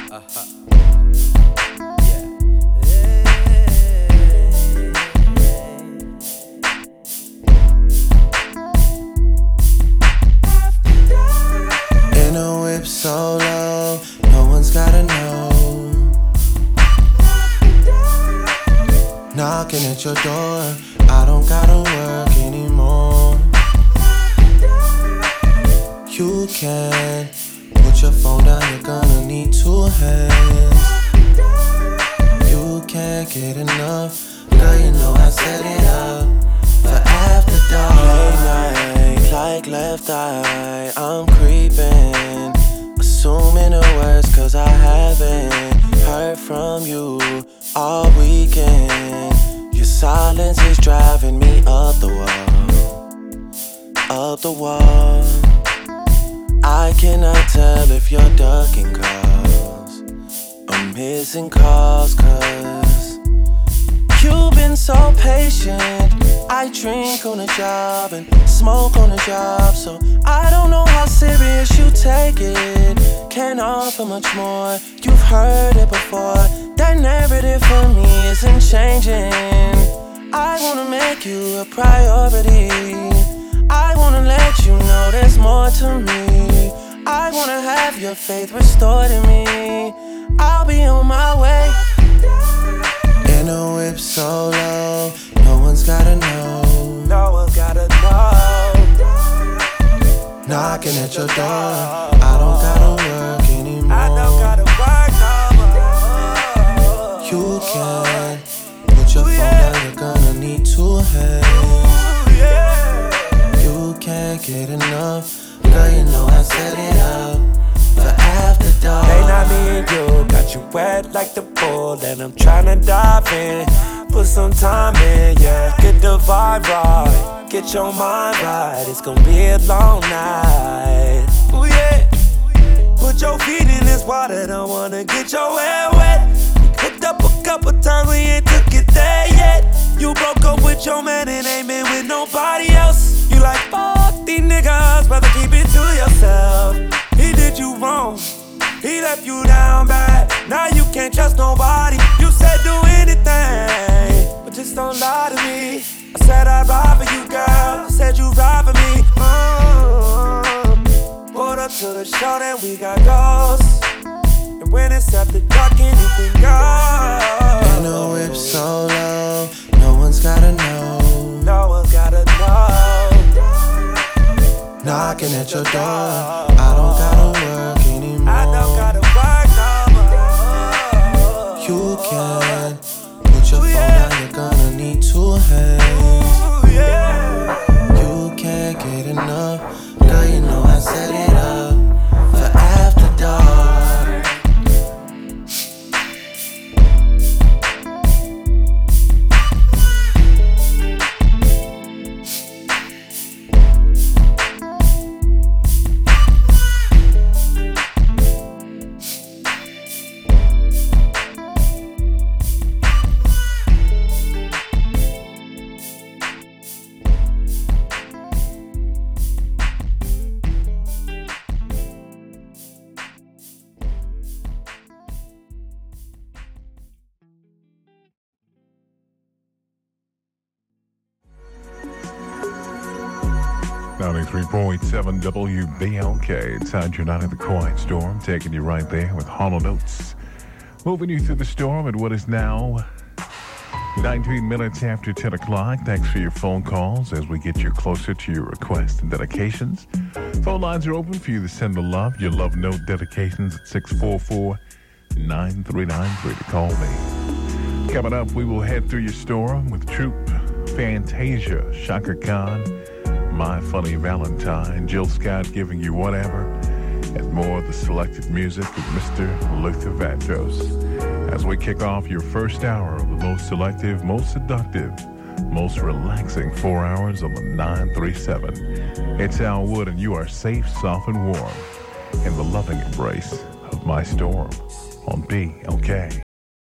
In a whip solo, no one's gotta know. Knocking at your door, I don't gotta work anymore. You can put your phone down, you're gonna need two hands. You can't get enough, girl, you know I set it up for after dark. Late night, like left eye, I'm creeping, assuming the worst, cause I haven't heard from you all weekend. Your silence is driving me up the wall, up the wall. I cannot tell if you're ducking calls or missing calls, cause you've been so patient. I drink on the job and smoke on the job, so I don't know how serious you take it. Can't offer much more, you've heard it before. That narrative for me isn't changing. I wanna make you a priority. I wanna let you know there's more to me. I wanna have your faith restored in me. I'll be on my way. In a whip solo, no one's gotta know. No one's gotta know. Knocking at your door, I don't gotta work anymore. I don't gotta work no more. You can put your phone down, you're gonna need two hands. You can't get enough, girl, you know I set it up for after dark. They not me and you, got you wet like the pool, and I'm tryna dive in. Put some time in, yeah. Get the vibe right, get your mind right. It's gonna be a long night. Ooh yeah. Put your feet in this water, don't wanna get your hair wet. We hooked up a couple times, we ain't took it there yet. You broke up with your man and ain't been with nobody else. You like, fuck these niggas, rather keep it to yourself. He did you wrong, he left you down bad. Now you can't trust nobody. You said do anything, but just don't lie to me. I said I'd ride for you, girl. I said you'd ride for me. Pulled up to the show, then we got ghosts. And when it's after dark, anything goes. In a whip solo, no one's gotta know. No one's gotta know. Knocking at your door, I don't gotta work anymore. I don't gotta work no more. You can put your phone down, you're gonna need two hands. You can't get enough, girl, you know I set it up for after dark. .7 WBLK. Inside your night of the quiet storm, taking you right there with Hollow Notes. Moving you through the storm at what is now 19 minutes after 10 o'clock. Thanks for your phone calls as we get you closer to your requests and dedications. Phone lines are open for you to send the love, your love note dedications at 644-9393 to call me. Coming up, we will head through your storm with Troop, Fantasia, Shaka Khan, My Funny Valentine, Jill Scott giving you whatever, and more of the selected music with Mr. Luther Vandross. As we kick off your first hour of the most selective, most seductive, most relaxing 4 hours on the 937. It's Al Wood, and you are safe, soft, and warm in the loving embrace of my storm on BLK.